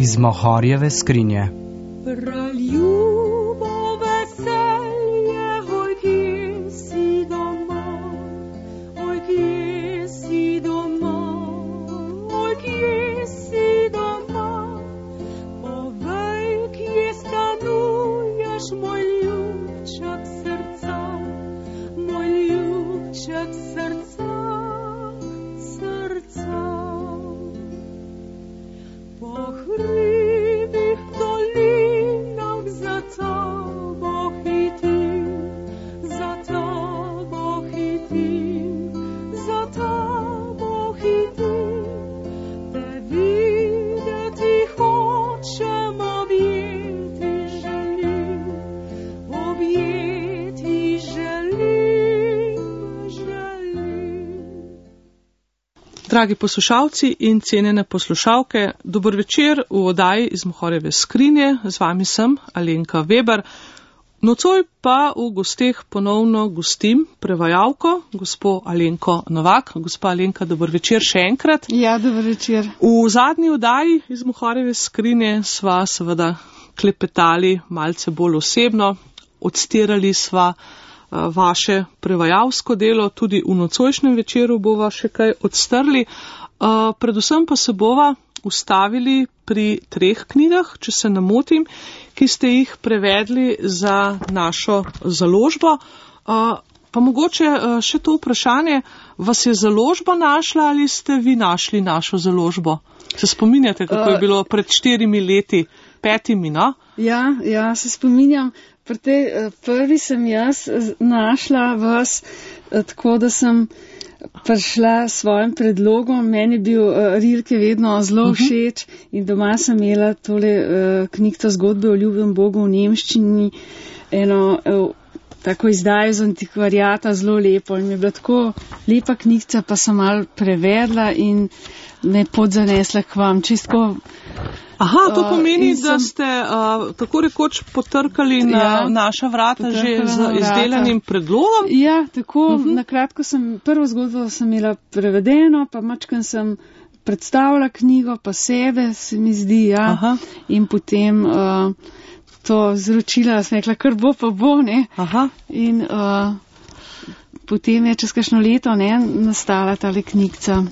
iz Mohorjeve skrinje. Dragi poslušalci in cenjene poslušalke, dober večer v oddaji iz Mohorjeve skrinje. Z vami sem Alenka Weber. Nocoj pa v gosteh ponovno gostim prevajalko, gospo Alenko Novak. Gospa Alenka, dober večer še enkrat. Ja, dober večer. V zadnji oddaji iz Mohorjeve skrinje sva seveda klepetali malce bolj osebno, odstirali sva vaše prevajalsko delo, tudi v nocojšnjem večeru bova še kaj odstrli. Predvsem pa se bova ustavili pri 3 knjigah, če se ne motim, ki ste jih prevedli za našo založbo. Pa mogoče še to vprašanje, vas je založba našla ali ste vi našli našo založbo? Se spominjate, kako je bilo pred 4 leti, 5, no? Ja, se spominjam. Pri tej prvi sem jaz našla vas tako, da sem prišla s svojim predlogom. Meni je bil Rilke vedno zelo všeč in doma sem imela tole knjigo Zgodbe o ljubem Bogu v nemščini, eno tako izdajo z antikvariata, zelo lepo. In mi je bila tako lepa knjigica, pa sem malo prevedla in me podzanesla k vam. Čistko. Aha, to pomeni, da ste tako rekoč potrkali na naša vrata že z izdelanim predlogom? Ja, tako, nakratko prvo zgodbo sem imela prevedeno, pa mačkam sem predstavila knjigo, pa sebe, se mi zdi, ja. Aha. In potem to zročila, sem rekla, kar bo, pa bo, ne. Aha. In potem je čez kakšno leto, ne, nastala tale knjigica.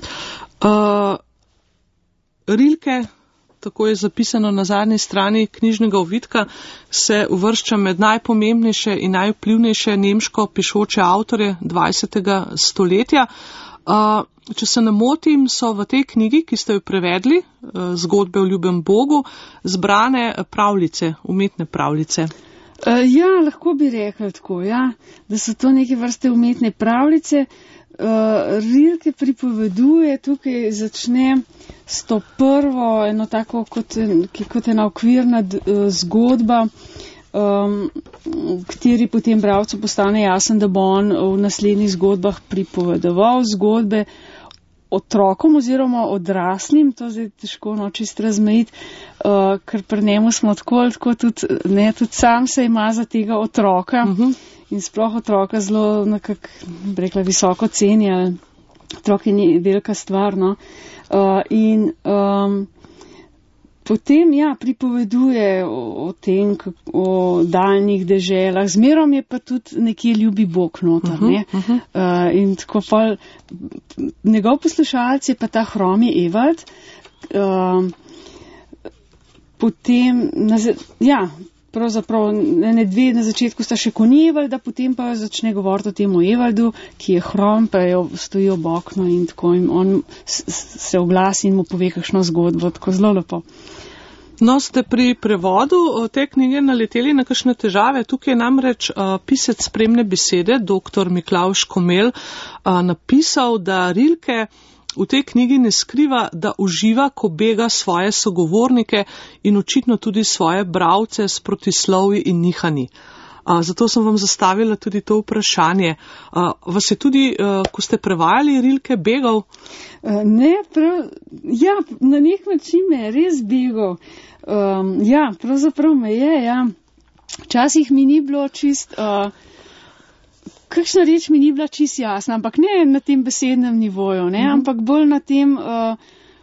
Rilke, tako je zapisano na zadnji strani knjižnega ovitka, se uvršča med najpomembnejše in najvplivnejše nemško pišoče avtorje 20. stoletja. Če se ne motim, so v tej knjigi, ki ste jo prevedli, Zgodbe o ljubem Bogu, zbrane pravljice, umetne pravljice. Ja, lahko bi rekli tako, ja, da so to neke vrste umetne pravljice. Rilke pripoveduje, tukaj začne s to prvo, eno tako kot ena okvirna zgodba, v kateri potem bralcu postane jasen, da bo on v naslednjih zgodbah pripovedoval zgodbe otrokom oziroma odraslim, to zdaj težko čist razmejiti, ker pri njemu smo tako tudi sam se ima za tega otroka. In sploh otroka zelo nekako, rekla, visoko cenijo. Otrok je velika stvar, no. Potem, ja, pripoveduje o tem, o daljnih deželah. Zmerom je pa tudi nekje ljubi Bog noter, ne. In tako pa njegov poslušalec je pa ta hromi Evald. Potem, ja, pravzaprav dve na začetku sta še konji Evalda, potem pa začne govoriti o tem o Evaldu, ki je hrom, pa jo stoji ob okno in tako, in on se oglasi in mu pove kakšno zgodbo, tako zelo lepo. No, ste pri prevodu te knjige naleteli na kakšne težave. Tukaj je namreč pisec spremne besede, dr. Miklavž Komel, napisal, da Rilke v tej knjigi ne skriva, da uživa, ko bega svoje sogovornike in očitno tudi svoje bralce s protislovi in nihanji. Zato sem vam zastavila tudi to vprašanje. Vas je tudi, ko ste prevajali Rilke, begal? Ne, na nek način me je res begal. Ja, pravzaprav me je, ja. Včasih mi ni bilo čist... Kakšna reč mi ni bila čist jasna, ampak ne na tem besednem nivoju, ne, ampak bolj na tem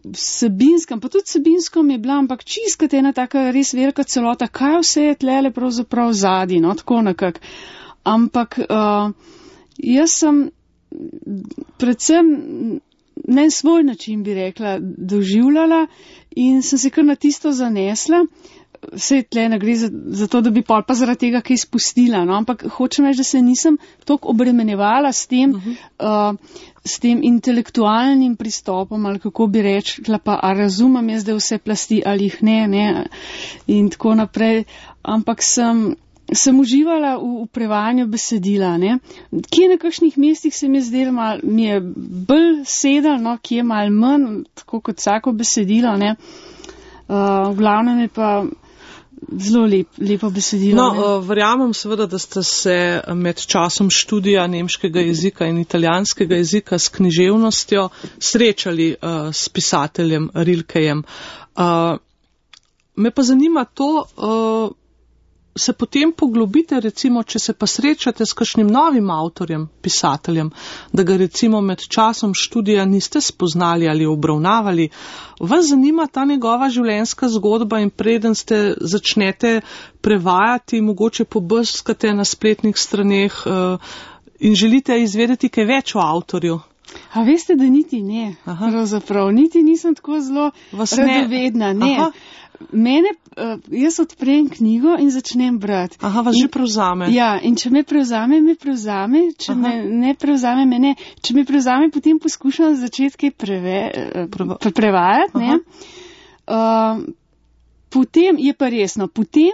Vsebinsko, pa tudi vsebinsko mi je bila, ampak čiskati ena taka res velika celota, kaj vse je tlele pravzaprav zadnji, no, tako nekak. Ampak jaz sem predvsem na svoj način, bi rekla, doživljala in sem se kar na tisto zanesla. Vse tle ne gre za to, da bi pol pa zaradi tega kaj spustila, no, ampak hočem reči, da se nisem toliko obremenjevala s tem intelektualnim pristopom, ali kako bi rekla, pa a razumem jaz, da vse plasti ali jih ne, in tako naprej, ampak sem uživala v prevajanju besedila, ne. Kje na kakšnih mestih se mi je zdelo, mi je bolj sedel, no, kje malo manj, tako kot vsako besedilo, ne. V glavnem je pa zelo lepo besedilo. No, verjamem seveda, da ste se med časom študija nemškega jezika in italijanskega jezika s književnostjo srečali s pisateljem Rilkejem. Me pa zanima to, se potem poglobite, recimo, če se pa srečate s kakšnim novim avtorjem, pisateljem, da ga recimo med časom študija niste spoznali ali obravnavali, vas zanima ta njegova življenjska zgodba in preden ste začnete prevajati, mogoče pobrskate na spletnih straneh in želite izvedeti kaj več o avtorju? A veste, da niti ne, pravzaprav, niti nisem tako zelo radovedna, ne. Jaz odprem knjigo in začnem brati. Vas že prevzame. Ja, in če me prevzame, če me ne prevzame, me ne. Če me prevzame, potem poskušam začeti kaj prevajati, ne. Potem je pa resno,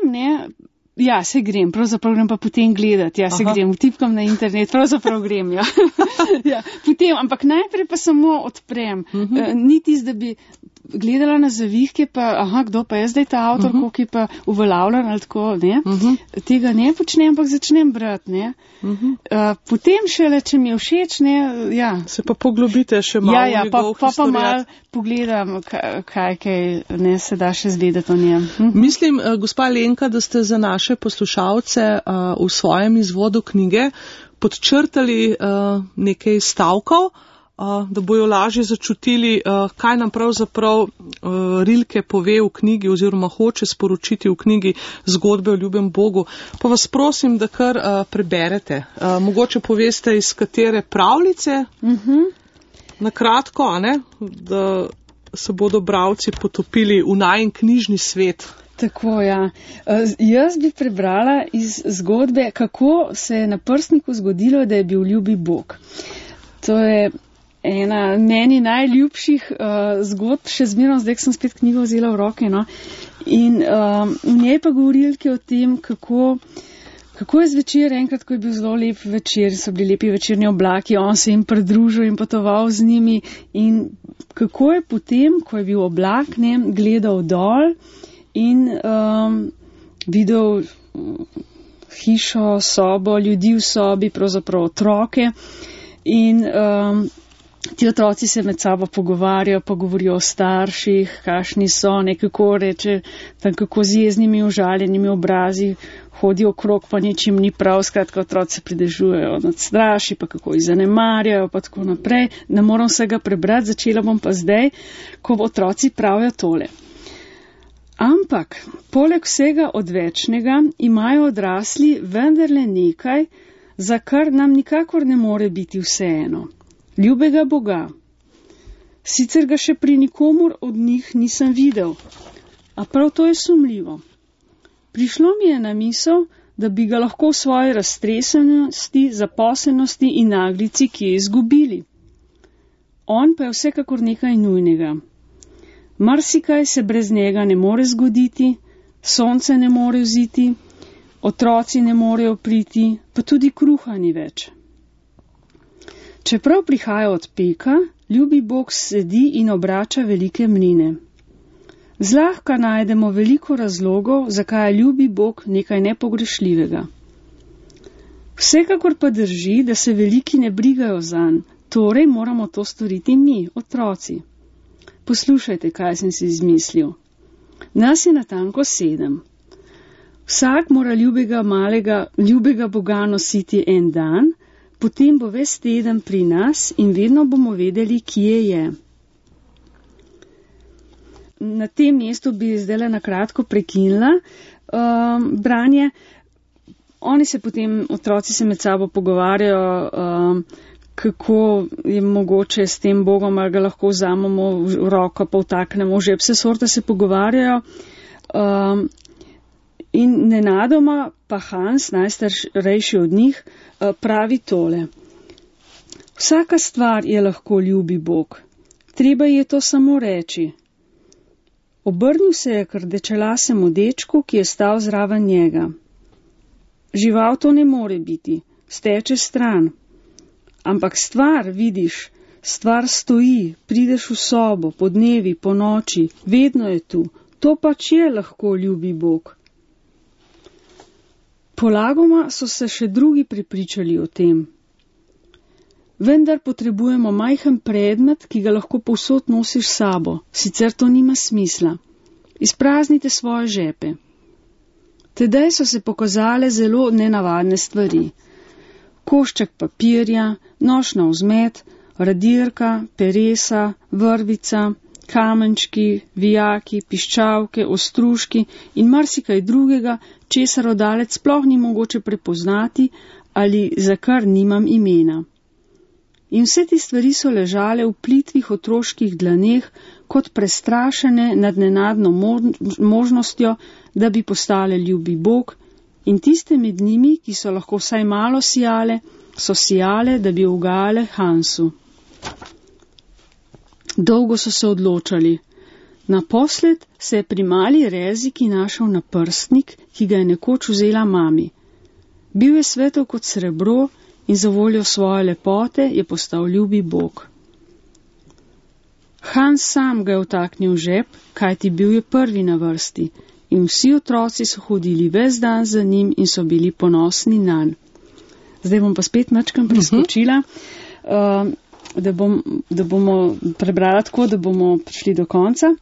se grem, pravzaprav grem pa potem gledati, se grem, vtipkam na internet, pravzaprav grem, potem, ampak najprej pa samo odprem, ni tisto, da bi gledala na zavihke, pa, kdo pa je zdaj ta avtor, koliko je pa uveljavljen ali tako, ne, tega ne počnem, ampak začnem brati, ne, potem šele, če mi je všeč, ne, se pa poglobite še malo v njegov historijat. Pa malo pogledam, kaj ne se da še zvedeti o njem. Mislim, gospa Lenka, da ste za naše poslušalce v svojem izvodu knjige podčrtali nekaj stavkov, da bojo lažje začutili, kaj nam pravzaprav Rilke pove v knjigi oziroma hoče sporočiti v knjigi Zgodbe o ljubem Bogu. Pa vas prosim, da kar preberete. Mogoče poveste, iz katere pravljice, na kratko, da se bodo bralci potopili v najin knjižni svet. Tako, jaz bi prebrala iz zgodbe, kako se je na prstniku zgodilo, da je bil ljubi Bog. To je ena meni najljubših zgodb, še zmerno zdaj, ko sem spet knjigo vzela v roke, no. In v njej pa govori Rilke o tem, kako je zvečer, enkrat, ko je bil zelo lep večer, so bili lepi večerni oblaki, on se jim pridružil in potoval z njimi in kako je potem, ko je bil oblak, ne, gledal dol in videl hišo, sobo, ljudi v sobi, pravzaprav otroke in ti otroci se med sabo pogovarjajo, pa govorijo o starših, kakšni so, nekako reče, tam kako z jeznimi užaljenimi obrazi hodijo okrog, pa ničim ni prav, skratka otroci se pridežujejo nad straši, pa kako jih zanemarjajo, pa tako naprej. Ne moram vsega prebrati, začela bom pa zdaj, ko otroci pravijo tole. Ampak, poleg vsega odvečnega, imajo odrasli vendarle nekaj, za kar nam nikakor ne more biti vseeno. Ljubega Boga. Sicer ga še pri nikomur od njih nisem videl, a prav to je sumljivo. Prišlo mi je na misel, da bi ga lahko v svoji raztresenosti, zaposlenosti in naglici kje izgubili. On pa je vsekakor nekaj nujnega. Marsikaj se brez njega ne more zgoditi, sonce ne more vziti, otroci ne morejo priti, pa tudi kruha ni več. Čeprav prihaja od peka, ljubi Bog sedi in obrača velike mline. Zlahka najdemo veliko razlogov, zakaj je ljubi Bog nekaj nepogrešljivega. Vsekakor pa drži, da se veliki ne brigajo zanj, torej moramo to storiti mi, otroci. Poslušajte, kaj sem si izmislil. Nas je natanko 7. Vsak mora ljubega Boga nositi en dan, potem bo ves teden pri nas in vedno bomo vedeli, kje je. na tem mestu bi zdaj na kratko prekinila branje. Oni se potem, otroci se med sabo pogovarjajo, kako je mogoče s tem Bogom, ali ga lahko vzamemo v roko, pa vtaknemo v žep. Vse sorte se pogovarjajo. In nenadoma pa Hans, najstarejši od njih, pravi tole. Vsaka stvar je lahko ljubi Bog. Treba je to samo reči. Obrnil se je k rdečelasemu dečku, ki je stal zraven njega. Žival to ne more biti, steče stran. Ampak stvar, vidiš, stvar stoji, prideš v sobo, po dnevi, po noči, vedno je tu. To pač je lahko ljubi Bog. Polagoma so se še drugi prepričali o tem. Vendar potrebujemo majhen predmet, ki ga lahko povsod nosiš s sabo, sicer to nima smisla. Izpraznite svoje žepe. Tedaj so se pokazale zelo nenavadne stvari. Košček papirja, nož na vzmet, radirka, peresa, vrvica, kamenčki, vijaki, piščalke, ostružki in marsikaj drugega, česar oddalec sploh ni mogoče prepoznati ali za kar nimam imena. In vse te stvari so ležale v plitvih otroških dlaneh kot prestrašene nad nenadno možnostjo, da bi postale ljubi Bog, in tiste med njimi, ki so lahko vsaj malo sijale, so sijale, da bi ugajale Hansu. Dolgo so se odločali. Naposled se je pri mali Reziki našel naprstnik, ki ga je nekoč vzela mami. Bil je svetel kot srebro in za voljo svoje lepote je postal ljubi Bog. Hans sam ga je vtaknil v žep, kajti bil je prvi na vrsti, in vsi otroci so hodili ves dan za njim in so bili ponosni nanj. Zdaj bom pa spet mačkam preskočila, da bomo prebrala tako, da bomo prišli do konca.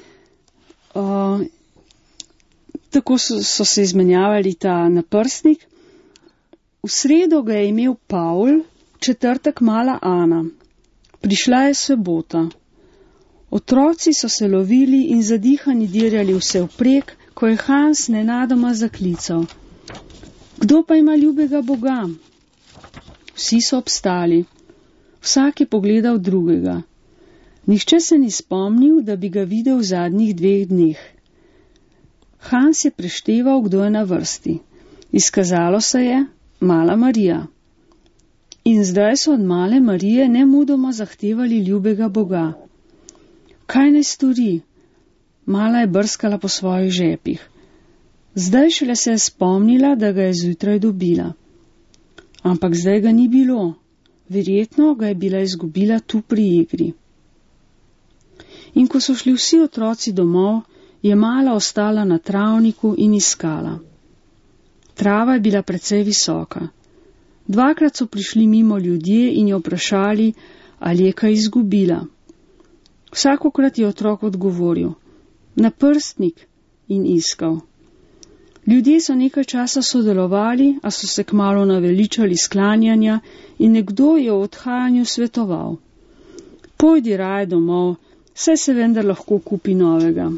Tako so se izmenjavali ta naprstnik. V sredo ga je imel Paul, v četrtek mala Ana. Prišla je sobota. Otroci so se lovili in zadihani dirjali vse vprek, ko je Hans nenadoma zaklical. Kdo pa ima ljubega Boga? Vsi so obstali. Vsak je pogledal drugega. Nihče se ni spomnil, da bi ga videl v zadnjih 2 dneh. Hans je prešteval, kdo je na vrsti. Izkazalo se je mala Marija. In zdaj so od male Marije nemudoma zahtevali ljubega Boga. Kaj naj stori? Mala je brskala po svojih žepih. Zdaj šele se je spomnila, da ga je zjutraj dobila. Ampak zdaj ga ni bilo. Verjetno ga je bila izgubila tu pri igri. In ko so šli vsi otroci domov, je mala ostala na travniku in iskala. Trava je bila precej visoka. 2krat so prišli mimo ljudje in jo vprašali, ali je kaj izgubila. Vsakokrat je otrok odgovoril, naprstnik, in iskal. Ljudje so nekaj časa sodelovali, a so se kmalu naveličali sklanjanja in nekdo je v odhajanju svetoval. Pojdi raje domov, saj se vendar lahko kupi novega.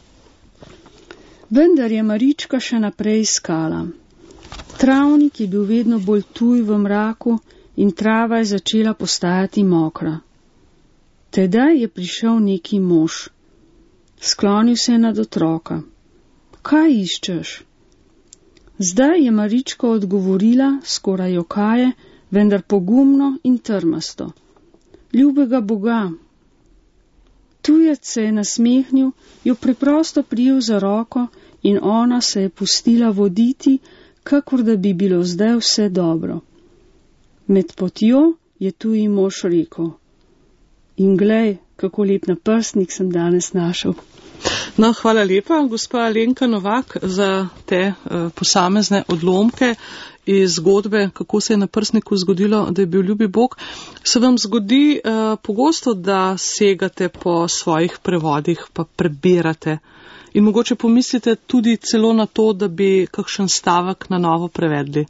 Vendar je Marička še naprej iskala. Travnik je bil vedno bolj tuj v mraku in trava je začela postajati mokra. Tedaj je prišel neki mož. Sklonil se je nad otroka. Kaj iščeš? Zdaj je Marička odgovorila, skoraj jokaje, vendar pogumno in trmasto. Ljubega Boga. Tujec se je nasmehnil, jo preprosto prijel za roko in ona se je pustila voditi, kakor da bi bilo zdaj vse dobro. Med potjo je tuji mož rekel. In glej, kako lep naprstnik sem danes našel. No, hvala lepa, gospa Alenka Novak, za te posamezne odlomke iz zgodbe, kako se je na prstniku zgodilo, da je bil ljubi Bog. Se vam zgodi pogosto, da segate po svojih prevodih, pa prebirate in mogoče pomislite tudi celo na to, da bi kakšen stavek na novo prevedli?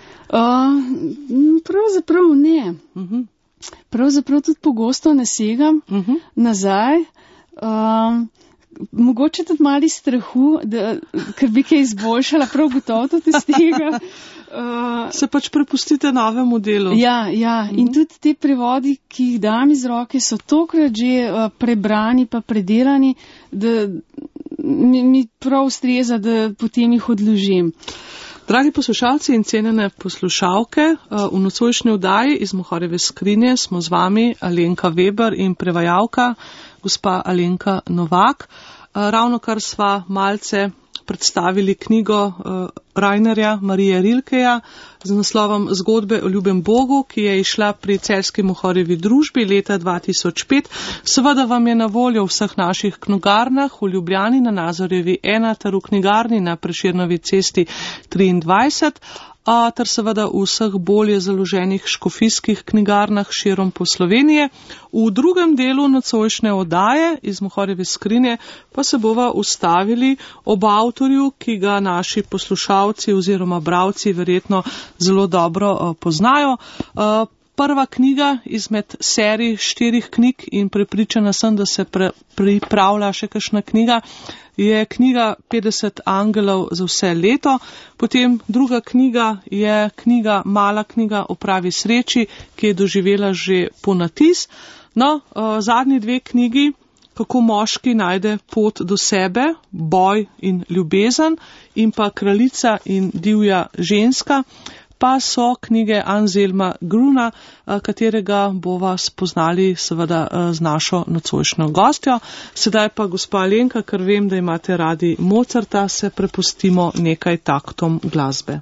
Pravzaprav ne. Pravzaprav tudi pogosto ne segam nazaj. mogoče tudi mali strahu, ker bi kaj izboljšala, prav gotovo tudi iz tega. Se pač prepustite novemu delu. Ja, in tudi te prevodi, ki jih dam iz roke, so tokrat že prebrani pa predelani, da mi prav ustreza, da potem jih odložim. Dragi poslušalci in cenjene poslušalke, v nocojšnji oddaji iz Mohorjeve skrinje smo z vami Alenka Veber in prevajalka gospa Alenka Novak. Ravnokar sva malce predstavili knjigo Rainerja Marije Rilkeja z naslovom Zgodbe o ljubem Bogu, ki je izšla pri Celjski Mohorjevi družbi leta 2005. Seveda vam je na voljo v vseh naših knjigarnah v Ljubljani na Nazorjevi 1 ter v knjigarni na Prešernovi cesti 23, ter seveda v vseh bolje založenih škofijskih knjigarnah širom po Slovenije. V drugem delu nocojšnje oddaje iz Mohorjeve skrinje pa se bova ustavili ob avtorju, ki ga naši poslušalci oziroma bralci verjetno zelo dobro poznajo. Prva knjiga izmed serij 4 knjig in prepričana sem, da se pripravlja še kakšna knjiga, je knjiga 50 angelov za vse leto. Potem druga knjiga je mala knjiga o pravi sreči, ki je doživela že ponatis. No, zadnji 2 knjigi, kako moški najde pot do sebe, boj in ljubezen, in pa kraljica in divja ženska, pa so knjige Anselma Gruna, katerega bova spoznali seveda z našo nocojšnjo gostjo. Sedaj pa, gospa Alenka, ker vem, da imate radi Mozarta, se prepustimo nekaj taktom glasbe.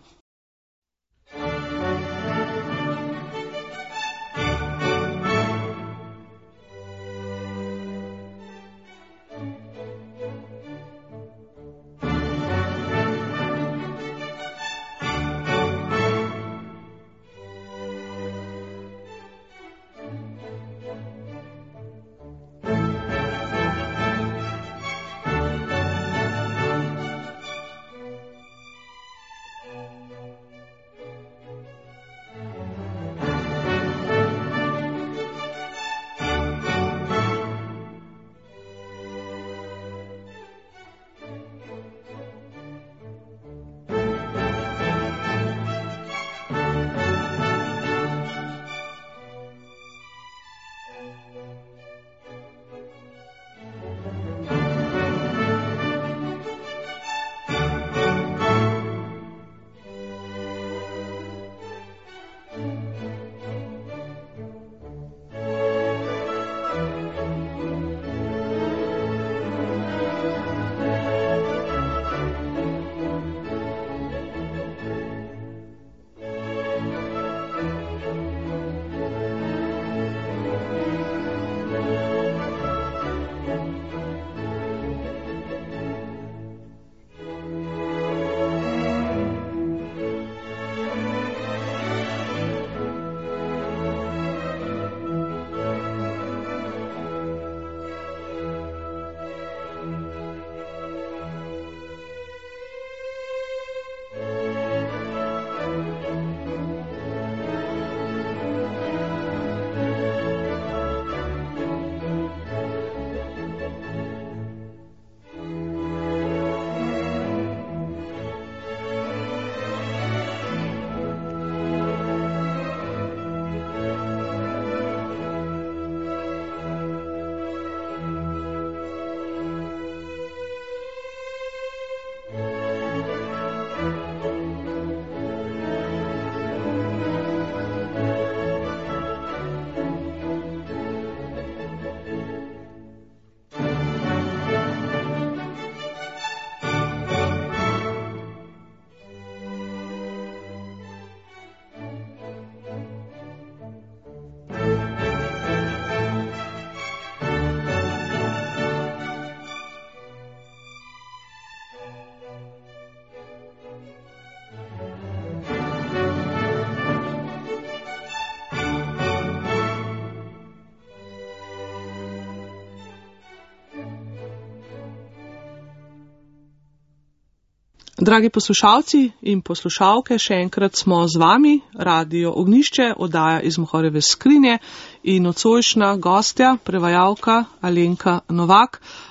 Dragi poslušalci in poslušalke, še enkrat smo z vami, Radio Ognjišče, oddaja iz Mohorjeve skrinje in nocojšnja gostja, prevajalka Alenka Novak.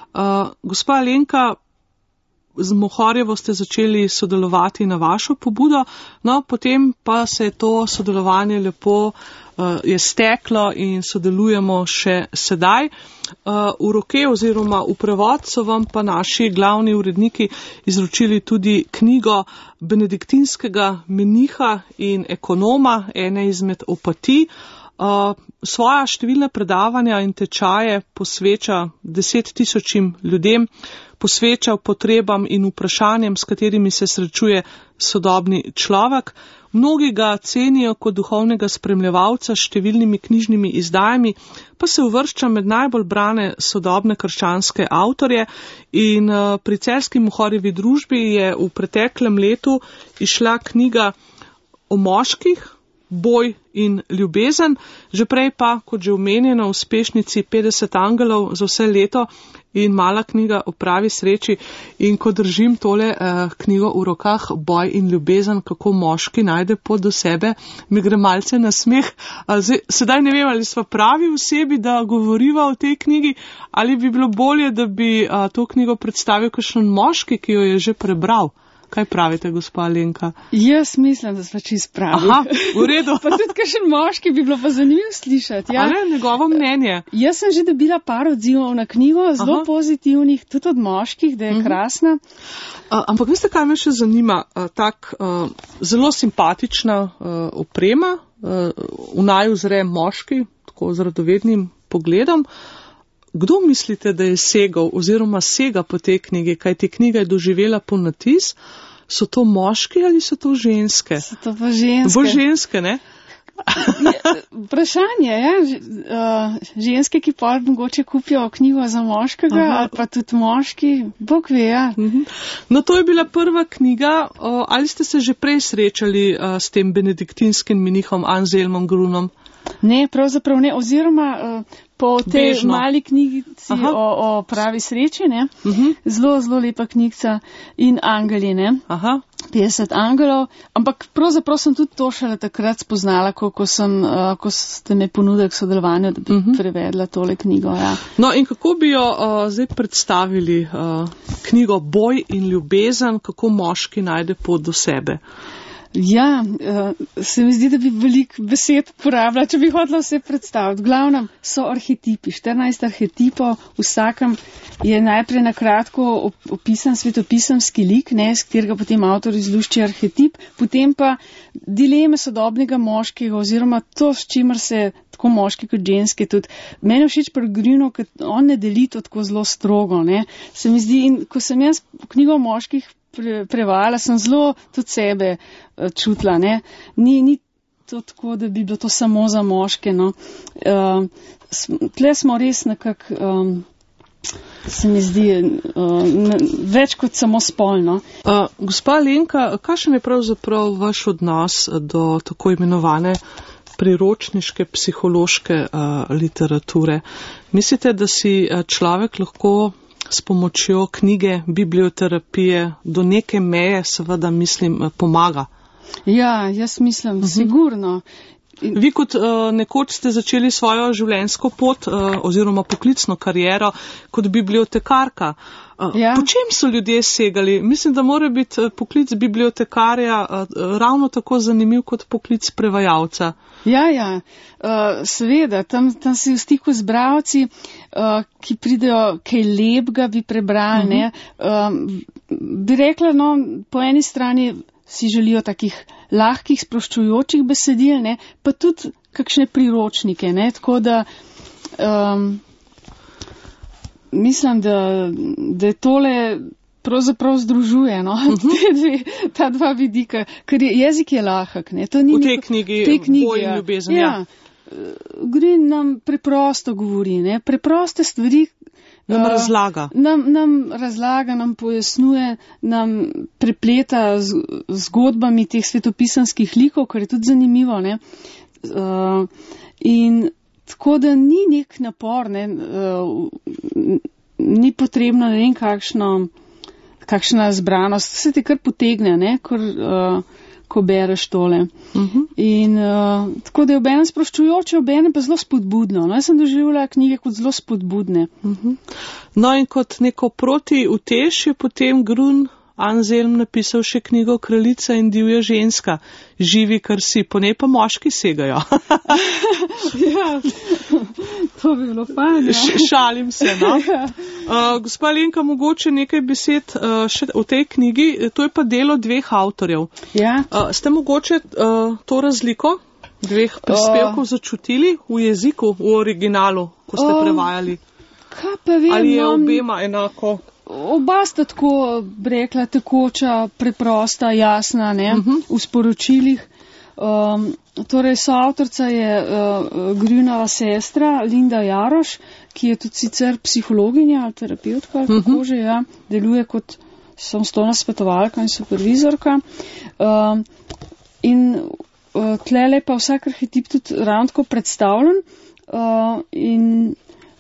Gospa Alenka, z Mohorjevo ste začeli sodelovati na vašo pobudo, no potem pa se je to sodelovanje lepo je steklo in sodelujemo še sedaj. V roke oziroma v prevod so vam pa naši glavni uredniki izročili tudi knjigo benediktinskega meniha in ekonoma, ene izmed opatij. Svoja številna predavanja in tečaje posveča 10 000 ljudem, posveča potrebam in vprašanjem, s katerimi se srečuje sodobni človek. Mnogi ga cenijo kot duhovnega spremljevalca s številnimi knjižnimi izdajami, pa se uvršča med najbolj brane sodobne krščanske avtorje in pri Celjski Mohorjevi družbi je v preteklem letu išla knjiga o moških, Boj in ljubezen, že prej pa, kot že omenjeno, v uspešnici 50 angelov za vse leto in mala knjiga o pravi sreči. In ko držim tole knjigo v rokah, Boj in ljubezen, kako moški najde pot do sebe, mi gre malce na smeh. Sedaj ne vem, ali sva pravi osebi, da govoriva o tej knjigi, ali bi bilo bolje, da bi to knjigo predstavil kakšen moški, ki jo je že prebral. Kaj pravite, gospa Alenka? Jaz mislim, da sva čisto pravi. Aha, v redu. Pa tudi kakšen moški bi bilo pa zanimivo slišati. Ja? Ali njegovo mnenje? Jaz sem že dobila par odzivov na knjigo, zelo pozitivnih, tudi od moških, da je krasna. Ampak veste, kaj me še zanima? Zelo simpatična oprema, v naju zre moški, tako z radovednim pogledom. Kdo mislite, da je segal oziroma sega po tej knjigi, kaj te knjiga je doživela ponatis? So to moški ali so to ženske? So to pa ženske. Bo ženske, ne? Vprašanje je, ženske, ki pa mogoče kupijo knjigo za moškega, ali pa tudi moški, Bog ve, ja. No, to je bila prva knjiga. Ali ste se že prej srečali s tem benediktinskim menihom Anselmom Grunom? Ne, pravzaprav ne, oziroma po tej mali knjigici o pravi sreči, ne, zelo, zelo lepa knjigica in angeli, ne, 50 angelov, ampak pravzaprav sem tudi to šele takrat spoznala, ko ste me ponudili k sodelovanju, da bi prevedla tole knjigo, ja. No, in kako bi jo zdaj predstavili knjigo Boj in ljubezen, kako moški najde pot do sebe? Ja, se mi zdi, da bi veliko besed porabila, če bi hotela vse predstaviti. V glavnem so arhetipi, 14 arhetipov, vsakem je najprej na kratko opisan svetopisemski lik, ne, s katerega potem avtor izlušči arhetip, potem pa dileme sodobnega moškega oziroma to, s čimer se tako moški kot ženske tudi. Mene všeč pri Grunu, ker on ne deli to tako zelo strogo, ne. Se mi zdi, in ko sem jaz knjigo o moških prevajala, sem zelo tudi sebe čutila, ne. Ni to tako, da bi bilo to samo za moške, no. Tle smo res nekako, se mi zdi, več kot samo spolno. Gospa Alenka, kakšen je pravzaprav vaš odnos do tako imenovane priročniške psihološke literature? Mislite, da si človek lahko s pomočjo knjige, biblioterapije do neke meje, seveda mislim, pomaga? Ja, jaz mislim, sigurno. Vi kot nekoč ste začeli svojo življenjsko pot oziroma poklicno kariero kot bibliotekarka. Ja. Po čem so ljudje segali? Mislim, da mora biti poklic bibliotekarja ravno tako zanimiv kot poklic prevajalca. Ja, seveda, tam si v stiku z bralci, ki pridejo, kaj lepega bi prebrali, ne. Bi rekla, no, po eni strani si želijo takih lahkih, sproščujočih besedil, ne, pa tudi kakšne priročnike, ne, tako da mislim, da je tole pravzaprav združuje, no, ta dva vidika, ker jezik je lahek, ne, to ni v tej knjigi Boj in ljubezen, ja. Green nam preprosto govori, ne, preproste stvari nam razlaga. Nam razlaga, nam pojasnjuje, nam prepleta z zgodbami teh svetopisanskih likov, kar je tudi zanimivo, ne. In tako da ni nek napor, ne, ni potrebno, ne vem, kakšna zbranost, se ti kar potegne, ne, ko bereš tole. In tako da je obenem sproščujoče, obenem pa zelo spodbudno. No, jaz sem doživljala knjige kot zelo spodbudne. No in kot neko protiutež je potem Grun Anselm napisal še knjigo Kraljica in divja ženska. Živi, kar si, po njej pa moški segajo. Ja, to bi bilo fajn. Šalim se, no. Gospa Alenka, mogoče nekaj besed še o tej knjigi. To je pa delo dveh avtorjev. Ja. Ste mogoče to razliko dveh prispevkov začutili v jeziku, v originalu, ko ste prevajali? Kaj pa vem, ali je obema enako? Oba sta tako, rekla, tekoča, preprosta, jasna, ne, v sporočilih. Torej, soavtorca je Grunova sestra, Linda Jaroš, ki je tudi sicer psihologinja ali terapeutka, kako že, ja, deluje kot samostojna svetovalka in supervizorka. In tlele pa vsak arhetip tudi ravno tako predstavljen. In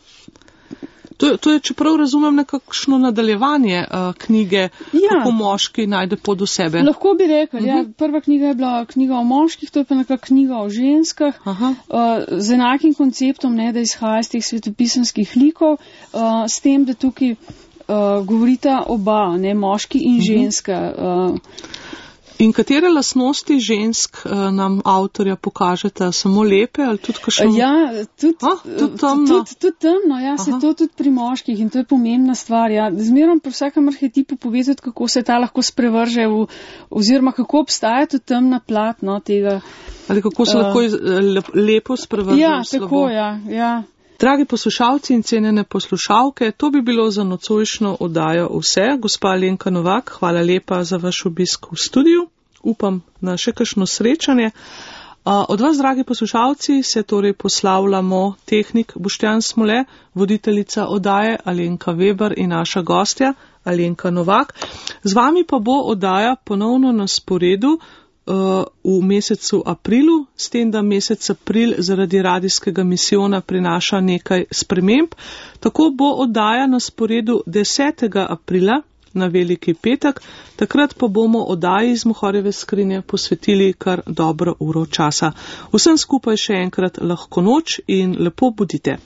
To je, čeprav razumem, nekakšno nadaljevanje knjige, kako moški najde pot do sebe. Lahko bi rekel, ja, prva knjiga je bila knjiga o moških, to je pa nekakšna knjiga o ženskah, z enakim konceptom, ne, da izhaja iz teh svetopisanskih likov, s tem, da tukaj govorita oba, ne, moški in ženska. In katere lastnosti žensk nam avtorja pokažete? Samo lepe ali tudi kakšno? Ja, tudi temno, ja, se to tudi pri moških in to je pomembna stvar. Ja. Zmerom pri vsakem arhetipu povedati, kako se ta lahko sprevrže oziroma kako obstaja tudi temna plat, no, tega. Ali kako se lahko lepo sprevrže. Ja, tako, ja. Dragi poslušalci in cenjene poslušalke, to bi bilo za nocojšnjo oddajo vse. Gospa Alenka Novak, hvala lepa za vaš obisk v studiu. Upam na še kakšno srečanje. Od vas, dragi poslušalci, se torej poslavljamo tehnik Boštjan Smole, voditeljica oddaje Alenka Weber in naša gostja Alenka Novak. Z vami pa bo oddaja ponovno na sporedu v mesecu aprilu, s tem, da mesec april zaradi radijskega misijona prinaša nekaj sprememb. Tako bo oddaja na sporedu 10. aprila na Veliki petek, takrat pa bomo oddaji iz Mohorjeve skrinje posvetili kar dobro uro časa. Vsem skupaj še enkrat lahko noč in lepo budite.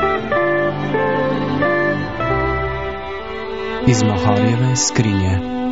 Iz Mohorjeve skrinje.